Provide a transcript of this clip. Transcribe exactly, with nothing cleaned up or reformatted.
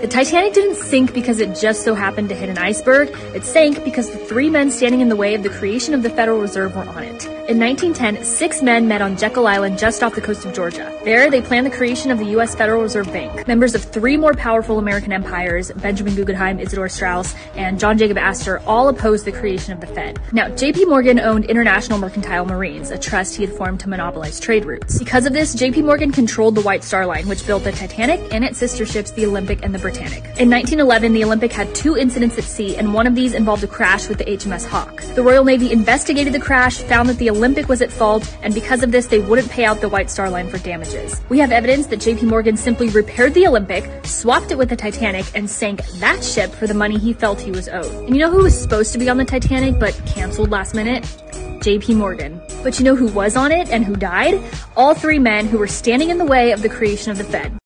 The Titanic didn't sink because it just so happened to hit an iceberg. It sank because the three men standing in the way of the creation of the Federal Reserve were on it. In nineteen ten, six men met on Jekyll Island just off the coast of Georgia. There, they planned the creation of the U S Federal Reserve Bank. Members of three more powerful American empires, Benjamin Guggenheim, Isidor Straus, and John Jacob Astor, all opposed the creation of the Fed. Now, J P Morgan owned International Mercantile Marines, a trust he had formed to monopolize trade routes. Because of this, J P Morgan controlled the White Star Line, which built the Titanic and its sister ships, the Olympic and the Britannic. In nineteen eleven, the Olympic had two incidents at sea, and one of these involved a crash with the H M S Hawk. The Royal Navy investigated the crash, found that the Olympic was at fault, and because of this, they wouldn't pay out the White Star Line for damages. We have evidence that J P Morgan simply repaired the Olympic, swapped it with the Titanic, and sank that ship for the money he felt he was owed. And you know who was supposed to be on the Titanic but canceled last minute? J P Morgan. But you know who was on it and who died? All three men who were standing in the way of the creation of the Fed.